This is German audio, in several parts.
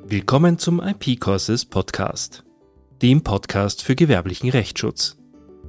Willkommen zum IP-Courses Podcast, dem Podcast für gewerblichen Rechtsschutz.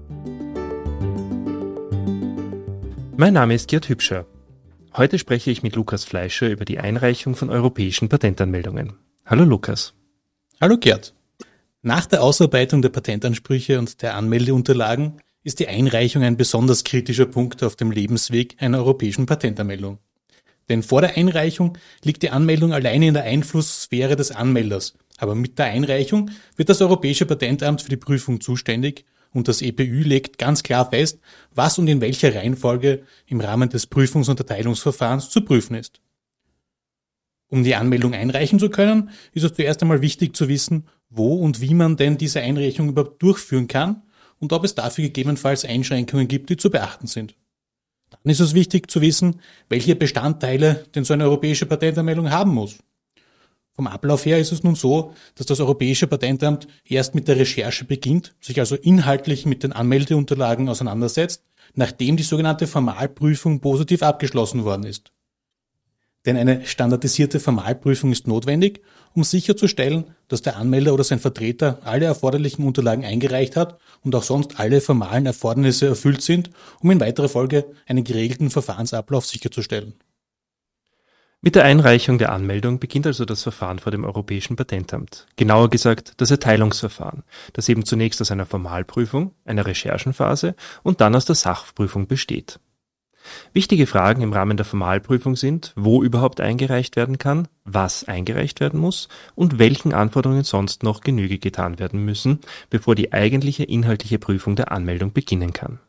Mein Name ist Gerd Hübscher. Heute spreche ich mit Lukas Fleischer über die Einreichung von europäischen Patentanmeldungen. Hallo Lukas. Hallo Gerd. Nach der Ausarbeitung der Patentansprüche und der Anmeldeunterlagen ist die Einreichung ein besonders kritischer Punkt auf dem Lebensweg einer europäischen Patentanmeldung. Denn vor der Einreichung liegt die Anmeldung alleine in der Einflusssphäre des Anmelders. Aber mit der Einreichung wird das Europäische Patentamt für die Prüfung zuständig und das EPÜ legt ganz klar fest, was und in welcher Reihenfolge im Rahmen des Prüfungs- und Erteilungsverfahrens zu prüfen ist. Um die Anmeldung einreichen zu können, ist es zuerst einmal wichtig zu wissen, wo und wie man denn diese Einreichung überhaupt durchführen kann und ob es dafür gegebenenfalls Einschränkungen gibt, die zu beachten sind. Dann ist es wichtig zu wissen, welche Bestandteile denn so eine europäische Patentanmeldung haben muss. Vom Ablauf her ist es nun so, dass das Europäische Patentamt erst mit der Recherche beginnt, sich also inhaltlich mit den Anmeldeunterlagen auseinandersetzt, nachdem die sogenannte Formalprüfung positiv abgeschlossen worden ist. Denn eine standardisierte Formalprüfung ist notwendig, um sicherzustellen, dass der Anmelder oder sein Vertreter alle erforderlichen Unterlagen eingereicht hat und auch sonst alle formalen Erfordernisse erfüllt sind, um in weiterer Folge einen geregelten Verfahrensablauf sicherzustellen. Mit der Einreichung der Anmeldung beginnt also das Verfahren vor dem Europäischen Patentamt. Genauer gesagt das Erteilungsverfahren, das eben zunächst aus einer Formalprüfung, einer Recherchenphase und dann aus der Sachprüfung besteht. Wichtige Fragen im Rahmen der Formalprüfung sind, wo überhaupt eingereicht werden kann, was eingereicht werden muss und welchen Anforderungen sonst noch Genüge getan werden müssen, bevor die eigentliche inhaltliche Prüfung der Anmeldung beginnen kann.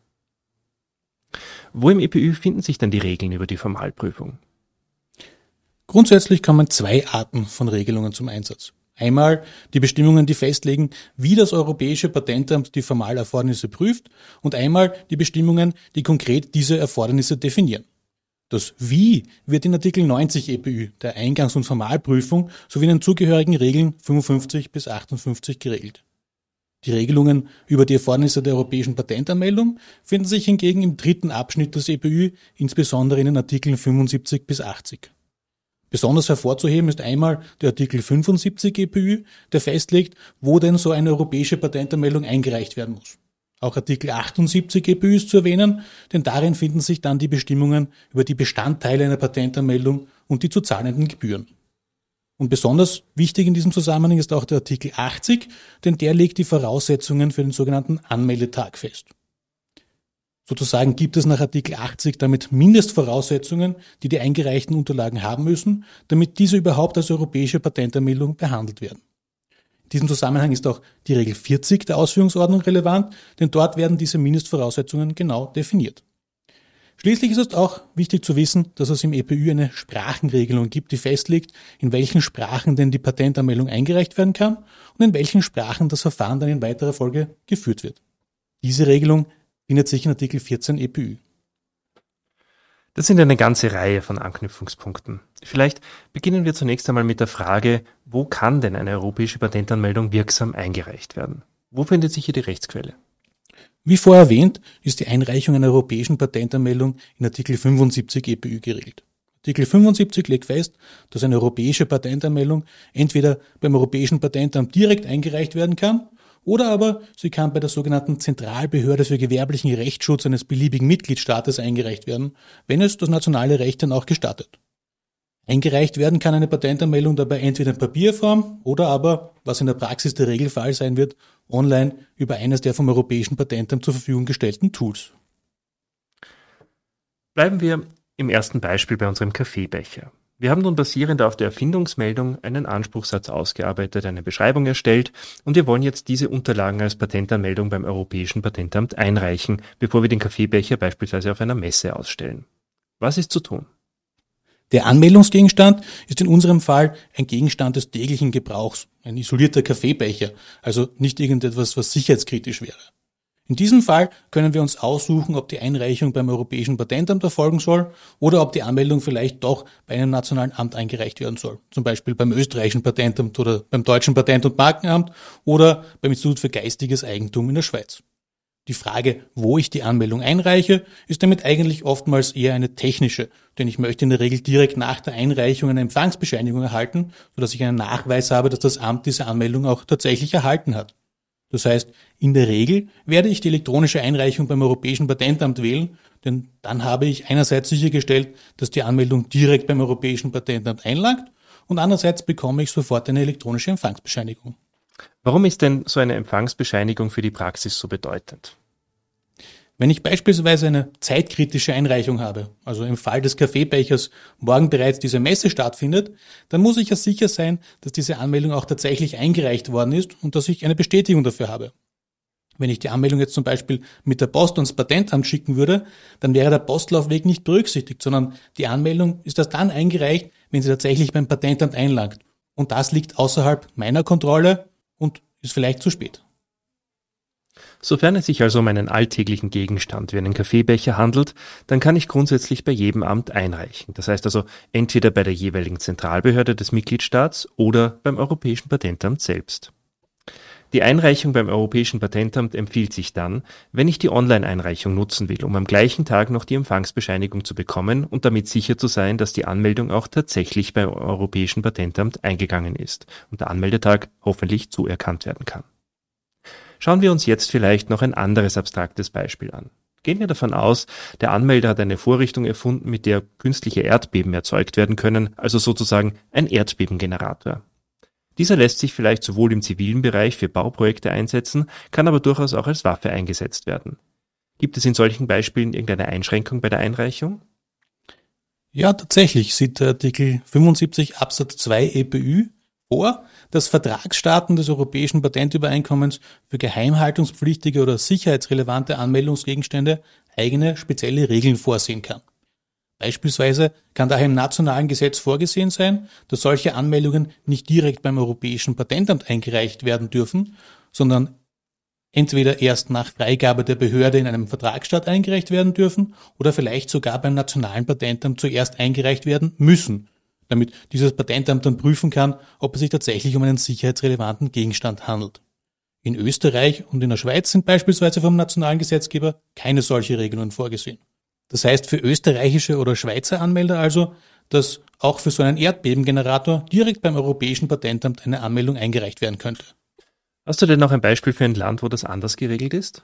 Wo im EPÜ finden sich denn die Regeln über die Formalprüfung? Grundsätzlich kommen zwei Arten von Regelungen zum Einsatz. Einmal die Bestimmungen, die festlegen, wie das Europäische Patentamt die Formalerfordernisse prüft, und einmal die Bestimmungen, die konkret diese Erfordernisse definieren. Das Wie wird in Artikel 90 EPÜ, der Eingangs- und Formalprüfung, sowie in den zugehörigen Regeln 55 bis 58 geregelt. Die Regelungen über die Erfordernisse der europäischen Patentanmeldung finden sich hingegen im dritten Abschnitt des EPÜ, insbesondere in den Artikeln 75 bis 80. Besonders hervorzuheben ist einmal der Artikel 75 EPÜ, der festlegt, wo denn so eine europäische Patentanmeldung eingereicht werden muss. Auch Artikel 78 EPÜ ist zu erwähnen, denn darin finden sich dann die Bestimmungen über die Bestandteile einer Patentanmeldung und die zu zahlenden Gebühren. Und besonders wichtig in diesem Zusammenhang ist auch der Artikel 80, denn der legt die Voraussetzungen für den sogenannten Anmeldetag fest. Sozusagen gibt es nach Artikel 80 damit Mindestvoraussetzungen, die die eingereichten Unterlagen haben müssen, damit diese überhaupt als europäische Patentanmeldung behandelt werden. In diesem Zusammenhang ist auch die Regel 40 der Ausführungsordnung relevant, denn dort werden diese Mindestvoraussetzungen genau definiert. Schließlich ist es auch wichtig zu wissen, dass es im EPÜ eine Sprachenregelung gibt, die festlegt, in welchen Sprachen denn die Patentanmeldung eingereicht werden kann und in welchen Sprachen das Verfahren dann in weiterer Folge geführt wird. Diese Regelung findet sich in Artikel 14 EPÜ. Das sind eine ganze Reihe von Anknüpfungspunkten. Vielleicht beginnen wir zunächst einmal mit der Frage, wo kann denn eine europäische Patentanmeldung wirksam eingereicht werden? Wo findet sich hier die Rechtsquelle? Wie vorher erwähnt, ist die Einreichung einer europäischen Patentanmeldung in Artikel 75 EPÜ geregelt. Artikel 75 legt fest, dass eine europäische Patentanmeldung entweder beim Europäischen Patentamt direkt eingereicht werden kann, oder aber sie kann bei der sogenannten Zentralbehörde für gewerblichen Rechtsschutz eines beliebigen Mitgliedstaates eingereicht werden, wenn es das nationale Recht dann auch gestattet. Eingereicht werden kann eine Patentanmeldung dabei entweder in Papierform oder aber, was in der Praxis der Regelfall sein wird, online über eines der vom Europäischen Patentamt zur Verfügung gestellten Tools. Bleiben wir im ersten Beispiel bei unserem Kaffeebecher. Wir haben nun basierend auf der Erfindungsmeldung einen Anspruchssatz ausgearbeitet, eine Beschreibung erstellt und wir wollen jetzt diese Unterlagen als Patentanmeldung beim Europäischen Patentamt einreichen, bevor wir den Kaffeebecher beispielsweise auf einer Messe ausstellen. Was ist zu tun? Der Anmeldungsgegenstand ist in unserem Fall ein Gegenstand des täglichen Gebrauchs, ein isolierter Kaffeebecher, also nicht irgendetwas, was sicherheitskritisch wäre. In diesem Fall können wir uns aussuchen, ob die Einreichung beim Europäischen Patentamt erfolgen soll oder ob die Anmeldung vielleicht doch bei einem nationalen Amt eingereicht werden soll. Zum Beispiel beim österreichischen Patentamt oder beim deutschen Patent- und Markenamt oder beim Institut für geistiges Eigentum in der Schweiz. Die Frage, wo ich die Anmeldung einreiche, ist damit eigentlich oftmals eher eine technische, denn ich möchte in der Regel direkt nach der Einreichung eine Empfangsbescheinigung erhalten, sodass ich einen Nachweis habe, dass das Amt diese Anmeldung auch tatsächlich erhalten hat. Das heißt, in der Regel werde ich die elektronische Einreichung beim Europäischen Patentamt wählen, denn dann habe ich einerseits sichergestellt, dass die Anmeldung direkt beim Europäischen Patentamt einlangt und andererseits bekomme ich sofort eine elektronische Empfangsbescheinigung. Warum ist denn so eine Empfangsbescheinigung für die Praxis so bedeutend? Wenn ich beispielsweise eine zeitkritische Einreichung habe, also im Fall des Kaffeebechers morgen bereits diese Messe stattfindet, dann muss ich ja sicher sein, dass diese Anmeldung auch tatsächlich eingereicht worden ist und dass ich eine Bestätigung dafür habe. Wenn ich die Anmeldung jetzt zum Beispiel mit der Post ans Patentamt schicken würde, dann wäre der Postlaufweg nicht berücksichtigt, sondern die Anmeldung ist erst dann eingereicht, wenn sie tatsächlich beim Patentamt einlangt. Und das liegt außerhalb meiner Kontrolle und ist vielleicht zu spät. Sofern es sich also um einen alltäglichen Gegenstand wie einen Kaffeebecher handelt, dann kann ich grundsätzlich bei jedem Amt einreichen. Das heißt also entweder bei der jeweiligen Zentralbehörde des Mitgliedstaats oder beim Europäischen Patentamt selbst. Die Einreichung beim Europäischen Patentamt empfiehlt sich dann, wenn ich die Online-Einreichung nutzen will, um am gleichen Tag noch die Empfangsbescheinigung zu bekommen und damit sicher zu sein, dass die Anmeldung auch tatsächlich beim Europäischen Patentamt eingegangen ist und der Anmeldetag hoffentlich zuerkannt werden kann. Schauen wir uns jetzt vielleicht noch ein anderes abstraktes Beispiel an. Gehen wir davon aus, der Anmelder hat eine Vorrichtung erfunden, mit der künstliche Erdbeben erzeugt werden können, also sozusagen ein Erdbebengenerator. Dieser lässt sich vielleicht sowohl im zivilen Bereich für Bauprojekte einsetzen, kann aber durchaus auch als Waffe eingesetzt werden. Gibt es in solchen Beispielen irgendeine Einschränkung bei der Einreichung? Ja, tatsächlich sieht der Artikel 75 Absatz 2 EPÜ vor, dass Vertragsstaaten des Europäischen Patentübereinkommens für geheimhaltungspflichtige oder sicherheitsrelevante Anmeldungsgegenstände eigene spezielle Regeln vorsehen kann. Beispielsweise kann daher im nationalen Gesetz vorgesehen sein, dass solche Anmeldungen nicht direkt beim Europäischen Patentamt eingereicht werden dürfen, sondern entweder erst nach Freigabe der Behörde in einem Vertragsstaat eingereicht werden dürfen oder vielleicht sogar beim nationalen Patentamt zuerst eingereicht werden müssen, damit dieses Patentamt dann prüfen kann, ob es sich tatsächlich um einen sicherheitsrelevanten Gegenstand handelt. In Österreich und in der Schweiz sind beispielsweise vom nationalen Gesetzgeber keine solche Regelungen vorgesehen. Das heißt für österreichische oder Schweizer Anmelder also, dass auch für so einen Erdbebengenerator direkt beim Europäischen Patentamt eine Anmeldung eingereicht werden könnte. Hast du denn noch ein Beispiel für ein Land, wo das anders geregelt ist?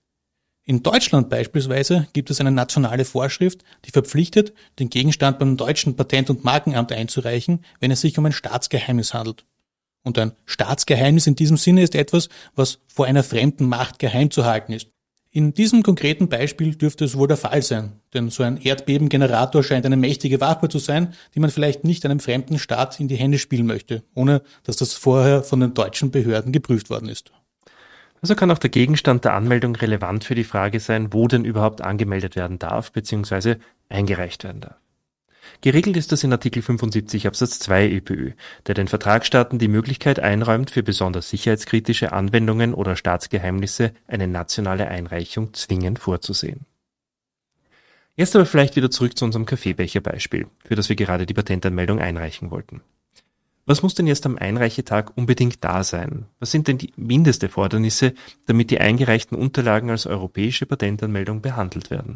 In Deutschland beispielsweise gibt es eine nationale Vorschrift, die verpflichtet, den Gegenstand beim deutschen Patent- und Markenamt einzureichen, wenn es sich um ein Staatsgeheimnis handelt. Und ein Staatsgeheimnis in diesem Sinne ist etwas, was vor einer fremden Macht geheim zu halten ist. In diesem konkreten Beispiel dürfte es wohl der Fall sein, denn so ein Erdbebengenerator scheint eine mächtige Waffe zu sein, die man vielleicht nicht einem fremden Staat in die Hände spielen möchte, ohne dass das vorher von den deutschen Behörden geprüft worden ist. Also kann auch der Gegenstand der Anmeldung relevant für die Frage sein, wo denn überhaupt angemeldet werden darf bzw. eingereicht werden darf. Geregelt ist das in Artikel 75 Absatz 2 EPÜ, der den Vertragsstaaten die Möglichkeit einräumt, für besonders sicherheitskritische Anwendungen oder Staatsgeheimnisse eine nationale Einreichung zwingend vorzusehen. Jetzt aber vielleicht wieder zurück zu unserem Kaffeebecher-Beispiel, für das wir gerade die Patentanmeldung einreichen wollten. Was muss denn jetzt am Einreichetag unbedingt da sein? Was sind denn die Mindesterfordernisse, damit die eingereichten Unterlagen als europäische Patentanmeldung behandelt werden?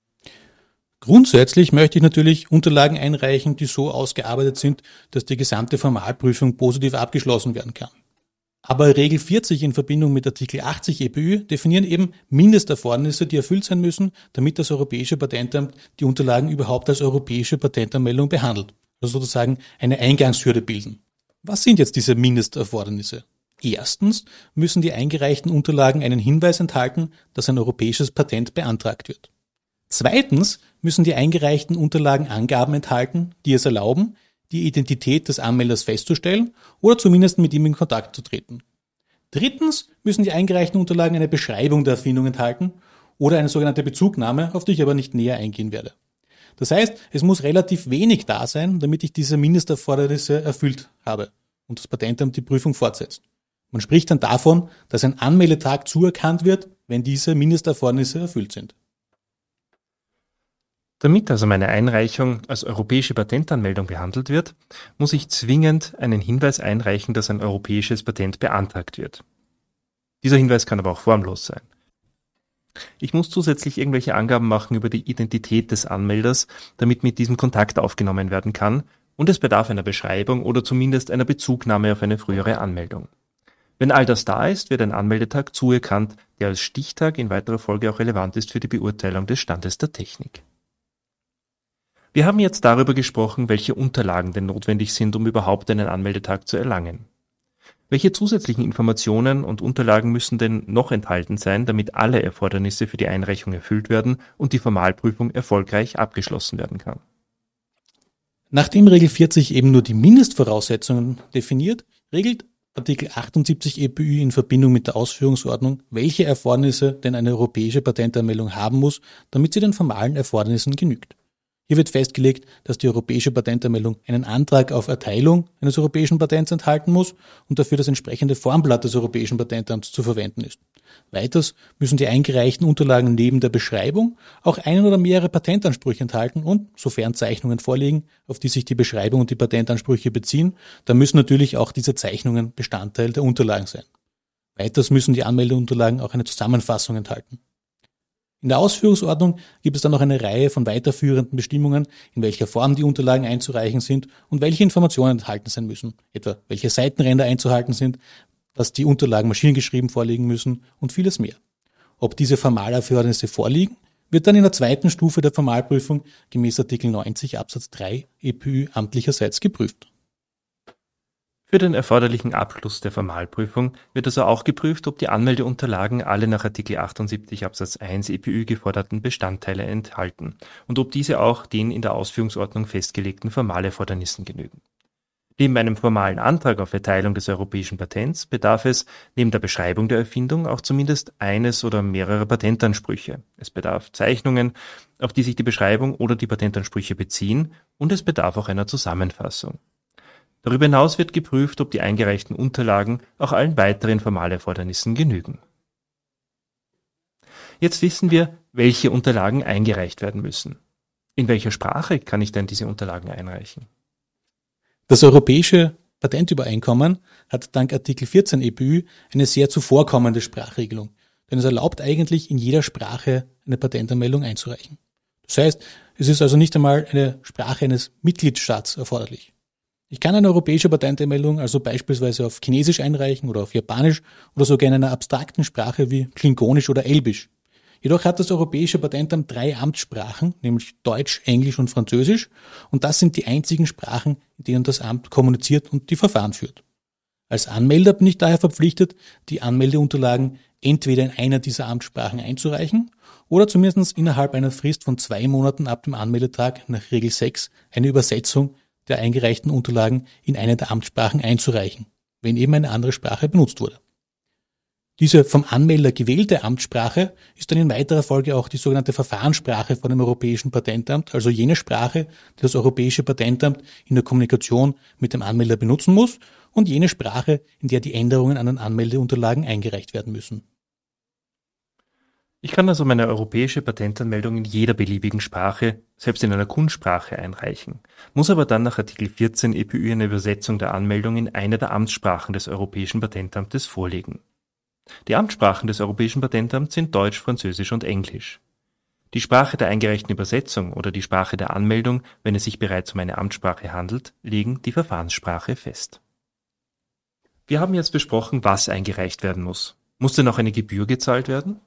Grundsätzlich möchte ich natürlich Unterlagen einreichen, die so ausgearbeitet sind, dass die gesamte Formalprüfung positiv abgeschlossen werden kann. Aber Regel 40 in Verbindung mit Artikel 80 EPÜ definieren eben Mindesterfordernisse, die erfüllt sein müssen, damit das Europäische Patentamt die Unterlagen überhaupt als europäische Patentanmeldung behandelt. Also sozusagen eine Eingangshürde bilden. Was sind jetzt diese Mindesterfordernisse? Erstens müssen die eingereichten Unterlagen einen Hinweis enthalten, dass ein europäisches Patent beantragt wird. Zweitens müssen die eingereichten Unterlagen Angaben enthalten, die es erlauben, die Identität des Anmelders festzustellen oder zumindest mit ihm in Kontakt zu treten. Drittens müssen die eingereichten Unterlagen eine Beschreibung der Erfindung enthalten oder eine sogenannte Bezugnahme, auf die ich aber nicht näher eingehen werde. Das heißt, es muss relativ wenig da sein, damit ich diese Mindesterfordernisse erfüllt habe und das Patentamt die Prüfung fortsetzt. Man spricht dann davon, dass ein Anmeldetag zuerkannt wird, wenn diese Mindesterfordernisse erfüllt sind. Damit also meine Einreichung als europäische Patentanmeldung behandelt wird, muss ich zwingend einen Hinweis einreichen, dass ein europäisches Patent beantragt wird. Dieser Hinweis kann aber auch formlos sein. Ich muss zusätzlich irgendwelche Angaben machen über die Identität des Anmelders, damit mit diesem Kontakt aufgenommen werden kann, und es bedarf einer Beschreibung oder zumindest einer Bezugnahme auf eine frühere Anmeldung. Wenn all das da ist, wird ein Anmeldetag zuerkannt, der als Stichtag in weiterer Folge auch relevant ist für die Beurteilung des Standes der Technik. Wir haben jetzt darüber gesprochen, welche Unterlagen denn notwendig sind, um überhaupt einen Anmeldetag zu erlangen. Welche zusätzlichen Informationen und Unterlagen müssen denn noch enthalten sein, damit alle Erfordernisse für die Einreichung erfüllt werden und die Formalprüfung erfolgreich abgeschlossen werden kann? Nachdem Regel 40 eben nur die Mindestvoraussetzungen definiert, regelt Artikel 78 EPÜ in Verbindung mit der Ausführungsordnung, welche Erfordernisse denn eine europäische Patentanmeldung haben muss, damit sie den formalen Erfordernissen genügt. Hier wird festgelegt, dass die europäische Patentanmeldung einen Antrag auf Erteilung eines europäischen Patents enthalten muss und dafür das entsprechende Formblatt des Europäischen Patentamts zu verwenden ist. Weiters müssen die eingereichten Unterlagen neben der Beschreibung auch einen oder mehrere Patentansprüche enthalten und, sofern Zeichnungen vorliegen, auf die sich die Beschreibung und die Patentansprüche beziehen, dann müssen natürlich auch diese Zeichnungen Bestandteil der Unterlagen sein. Weiters müssen die Anmeldeunterlagen auch eine Zusammenfassung enthalten. In der Ausführungsordnung gibt es dann noch eine Reihe von weiterführenden Bestimmungen, in welcher Form die Unterlagen einzureichen sind und welche Informationen enthalten sein müssen, etwa welche Seitenränder einzuhalten sind, dass die Unterlagen maschinengeschrieben vorliegen müssen und vieles mehr. Ob diese Formalerfordernisse vorliegen, wird dann in der zweiten Stufe der Formalprüfung gemäß Artikel 90 Absatz 3 EPÜ amtlicherseits geprüft. Für den erforderlichen Abschluss der Formalprüfung wird also auch geprüft, ob die Anmeldeunterlagen alle nach Artikel 78 Absatz 1 EPÜ geforderten Bestandteile enthalten und ob diese auch den in der Ausführungsordnung festgelegten Formalerfordernissen genügen. Neben einem formalen Antrag auf Erteilung des europäischen Patents bedarf es neben der Beschreibung der Erfindung auch zumindest eines oder mehrerer Patentansprüche. Es bedarf Zeichnungen, auf die sich die Beschreibung oder die Patentansprüche beziehen, und es bedarf auch einer Zusammenfassung. Darüber hinaus wird geprüft, ob die eingereichten Unterlagen auch allen weiteren Formalerfordernissen genügen. Jetzt wissen wir, welche Unterlagen eingereicht werden müssen. In welcher Sprache kann ich denn diese Unterlagen einreichen? Das Europäische Patentübereinkommen hat dank Artikel 14 EPÜ eine sehr zuvorkommende Sprachregelung, denn es erlaubt eigentlich in jeder Sprache eine Patentanmeldung einzureichen. Das heißt, es ist also nicht einmal eine Sprache eines Mitgliedstaats erforderlich. Ich kann eine europäische Patentanmeldung also beispielsweise auf Chinesisch einreichen oder auf Japanisch oder sogar in einer abstrakten Sprache wie Klingonisch oder Elbisch. Jedoch hat das Europäische Patentamt 3 Amtssprachen, nämlich Deutsch, Englisch und Französisch, und das sind die einzigen Sprachen, in denen das Amt kommuniziert und die Verfahren führt. Als Anmelder bin ich daher verpflichtet, die Anmeldeunterlagen entweder in einer dieser Amtssprachen einzureichen oder zumindest innerhalb einer Frist von 2 Monaten ab dem Anmeldetag nach Regel 6 eine Übersetzung der eingereichten Unterlagen in eine der Amtssprachen einzureichen, wenn eben eine andere Sprache benutzt wurde. Diese vom Anmelder gewählte Amtssprache ist dann in weiterer Folge auch die sogenannte Verfahrenssprache von dem Europäischen Patentamt, also jene Sprache, die das Europäische Patentamt in der Kommunikation mit dem Anmelder benutzen muss und jene Sprache, in der die Änderungen an den Anmeldeunterlagen eingereicht werden müssen. Ich kann also meine europäische Patentanmeldung in jeder beliebigen Sprache, selbst in einer Kunstsprache, einreichen, muss aber dann nach Artikel 14 EPÜ eine Übersetzung der Anmeldung in eine der Amtssprachen des Europäischen Patentamtes vorlegen. Die Amtssprachen des Europäischen Patentamts sind Deutsch, Französisch und Englisch. Die Sprache der eingereichten Übersetzung oder die Sprache der Anmeldung, wenn es sich bereits um eine Amtssprache handelt, legen die Verfahrenssprache fest. Wir haben jetzt besprochen, was eingereicht werden muss. Muss denn auch eine Gebühr gezahlt werden?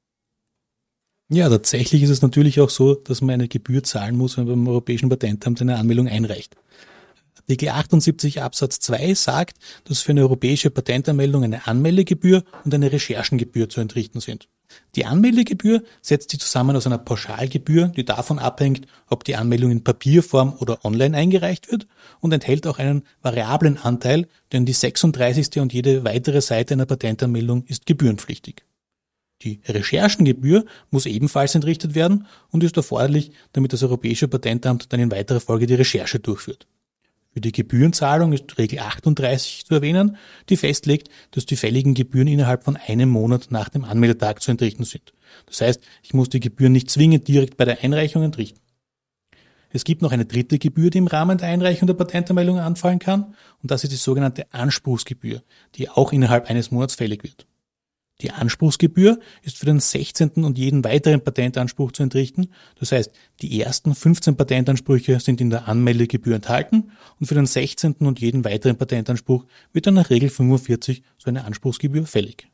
Ja, tatsächlich ist es natürlich auch so, dass man eine Gebühr zahlen muss, wenn man beim Europäischen Patentamt eine Anmeldung einreicht. Artikel 78 Absatz 2 sagt, dass für eine europäische Patentanmeldung eine Anmeldegebühr und eine Recherchengebühr zu entrichten sind. Die Anmeldegebühr setzt sich zusammen aus einer Pauschalgebühr, die davon abhängt, ob die Anmeldung in Papierform oder online eingereicht wird, und enthält auch einen variablen Anteil, denn die 36. und jede weitere Seite einer Patentanmeldung ist gebührenpflichtig. Die Recherchengebühr muss ebenfalls entrichtet werden und ist erforderlich, damit das Europäische Patentamt dann in weiterer Folge die Recherche durchführt. Für die Gebührenzahlung ist Regel 38 zu erwähnen, die festlegt, dass die fälligen Gebühren innerhalb von 1 Monat nach dem Anmeldetag zu entrichten sind. Das heißt, ich muss die Gebühren nicht zwingend direkt bei der Einreichung entrichten. Es gibt noch eine dritte Gebühr, die im Rahmen der Einreichung der Patentanmeldung anfallen kann, und das ist die sogenannte Anspruchsgebühr, die auch innerhalb eines Monats fällig wird. Die Anspruchsgebühr ist für den 16. und jeden weiteren Patentanspruch zu entrichten. Das heißt, die ersten 15 Patentansprüche sind in der Anmeldegebühr enthalten und für den 16. und jeden weiteren Patentanspruch wird dann nach Regel 45 so eine Anspruchsgebühr fällig.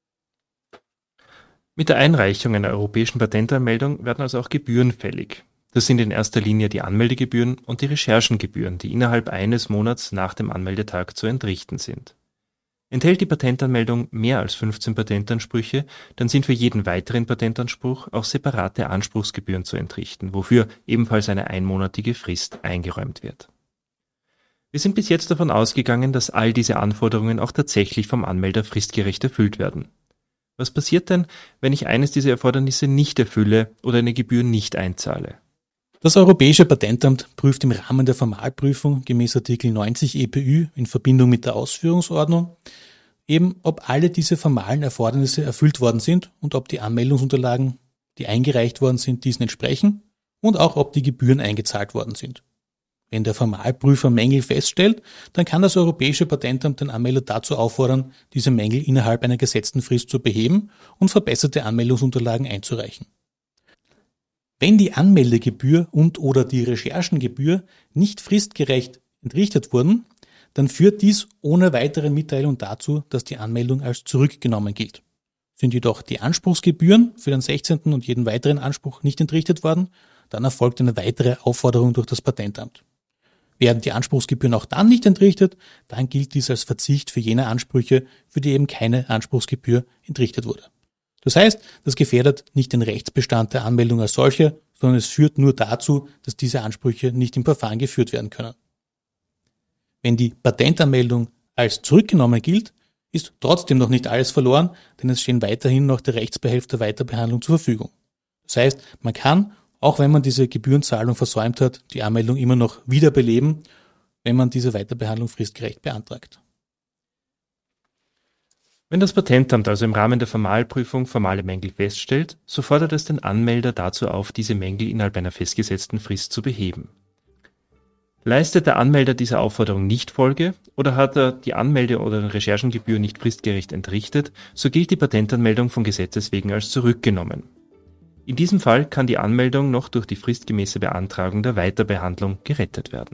Mit der Einreichung einer europäischen Patentanmeldung werden also auch Gebühren fällig. Das sind in erster Linie die Anmeldegebühren und die Recherchengebühren, die innerhalb eines Monats nach dem Anmeldetag zu entrichten sind. Enthält die Patentanmeldung mehr als 15 Patentansprüche, dann sind für jeden weiteren Patentanspruch auch separate Anspruchsgebühren zu entrichten, wofür ebenfalls eine einmonatige Frist eingeräumt wird. Wir sind bis jetzt davon ausgegangen, dass all diese Anforderungen auch tatsächlich vom Anmelder fristgerecht erfüllt werden. Was passiert denn, wenn ich eines dieser Erfordernisse nicht erfülle oder eine Gebühr nicht einzahle? Das Europäische Patentamt prüft im Rahmen der Formalprüfung gemäß Artikel 90 EPÜ in Verbindung mit der Ausführungsordnung eben, ob alle diese formalen Erfordernisse erfüllt worden sind und ob die Anmeldungsunterlagen, die eingereicht worden sind, diesen entsprechen und auch ob die Gebühren eingezahlt worden sind. Wenn der Formalprüfer Mängel feststellt, dann kann das Europäische Patentamt den Anmelder dazu auffordern, diese Mängel innerhalb einer gesetzten Frist zu beheben und verbesserte Anmeldungsunterlagen einzureichen. Wenn die Anmeldegebühr und/oder die Recherchengebühr nicht fristgerecht entrichtet wurden, dann führt dies ohne weitere Mitteilung dazu, dass die Anmeldung als zurückgenommen gilt. Sind jedoch die Anspruchsgebühren für den 16. und jeden weiteren Anspruch nicht entrichtet worden, dann erfolgt eine weitere Aufforderung durch das Patentamt. Werden die Anspruchsgebühren auch dann nicht entrichtet, dann gilt dies als Verzicht für jene Ansprüche, für die eben keine Anspruchsgebühr entrichtet wurde. Das heißt, das gefährdet nicht den Rechtsbestand der Anmeldung als solche, sondern es führt nur dazu, dass diese Ansprüche nicht im Verfahren geführt werden können. Wenn die Patentanmeldung als zurückgenommen gilt, ist trotzdem noch nicht alles verloren, denn es stehen weiterhin noch der Rechtsbehelf der Weiterbehandlung zur Verfügung. Das heißt, man kann, auch wenn man diese Gebührenzahlung versäumt hat, die Anmeldung immer noch wiederbeleben, wenn man diese Weiterbehandlung fristgerecht beantragt. Wenn das Patentamt also im Rahmen der Formalprüfung formale Mängel feststellt, so fordert es den Anmelder dazu auf, diese Mängel innerhalb einer festgesetzten Frist zu beheben. Leistet der Anmelder dieser Aufforderung nicht Folge oder hat er die Anmelde- oder Recherchengebühr nicht fristgerecht entrichtet, so gilt die Patentanmeldung von Gesetzes wegen als zurückgenommen. In diesem Fall kann die Anmeldung noch durch die fristgemäße Beantragung der Weiterbehandlung gerettet werden.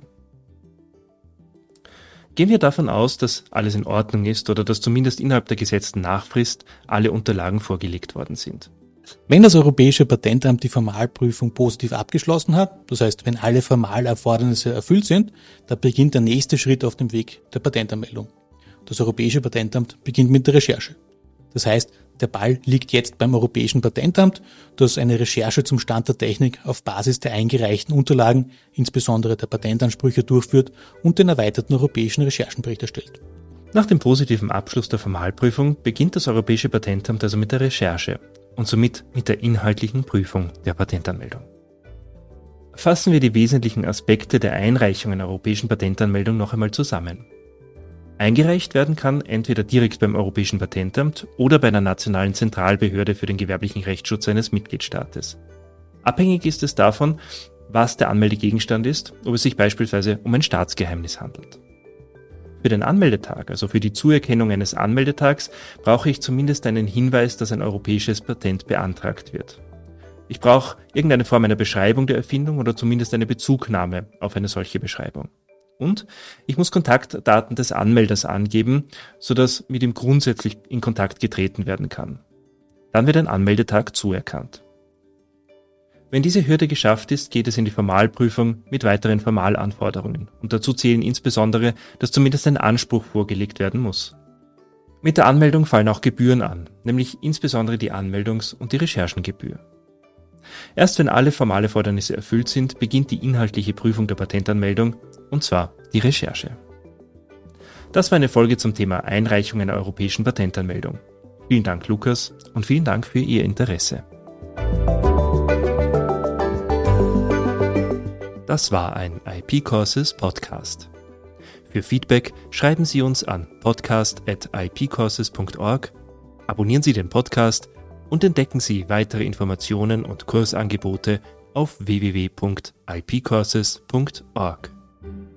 Gehen wir davon aus, dass alles in Ordnung ist oder dass zumindest innerhalb der gesetzten Nachfrist alle Unterlagen vorgelegt worden sind. Wenn das Europäische Patentamt die Formalprüfung positiv abgeschlossen hat, das heißt, wenn alle Formalerfordernisse erfüllt sind, dann beginnt der nächste Schritt auf dem Weg der Patentanmeldung. Das Europäische Patentamt beginnt mit der Recherche. Das heißt, der Ball liegt jetzt beim Europäischen Patentamt, das eine Recherche zum Stand der Technik auf Basis der eingereichten Unterlagen, insbesondere der Patentansprüche, durchführt und den erweiterten europäischen Recherchenbericht erstellt. Nach dem positiven Abschluss der Formalprüfung beginnt das Europäische Patentamt also mit der Recherche und somit mit der inhaltlichen Prüfung der Patentanmeldung. Fassen wir die wesentlichen Aspekte der Einreichung einer europäischen Patentanmeldung noch einmal zusammen. Eingereicht werden kann entweder direkt beim Europäischen Patentamt oder bei einer nationalen Zentralbehörde für den gewerblichen Rechtsschutz eines Mitgliedstaates. Abhängig ist es davon, was der Anmeldegegenstand ist, ob es sich beispielsweise um ein Staatsgeheimnis handelt. Für den Anmeldetag, also für die Zuerkennung eines Anmeldetags, brauche ich zumindest einen Hinweis, dass ein europäisches Patent beantragt wird. Ich brauche irgendeine Form einer Beschreibung der Erfindung oder zumindest eine Bezugnahme auf eine solche Beschreibung. Und ich muss Kontaktdaten des Anmelders angeben, sodass mit ihm grundsätzlich in Kontakt getreten werden kann. Dann wird ein Anmeldetag zuerkannt. Wenn diese Hürde geschafft ist, geht es in die Formalprüfung mit weiteren Formalanforderungen und dazu zählen insbesondere, dass zumindest ein Anspruch vorgelegt werden muss. Mit der Anmeldung fallen auch Gebühren an, nämlich insbesondere die Anmeldungs- und die Recherchengebühr. Erst wenn alle Formalerfordernisse erfüllt sind, beginnt die inhaltliche Prüfung der Patentanmeldung, und zwar die Recherche. Das war eine Folge zum Thema Einreichung einer europäischen Patentanmeldung. Vielen Dank, Lukas, und vielen Dank für Ihr Interesse. Das war ein IP Courses Podcast. Für Feedback schreiben Sie uns an podcast@ipcourses.org, abonnieren Sie den Podcast und entdecken Sie weitere Informationen und Kursangebote auf www.ipcourses.org.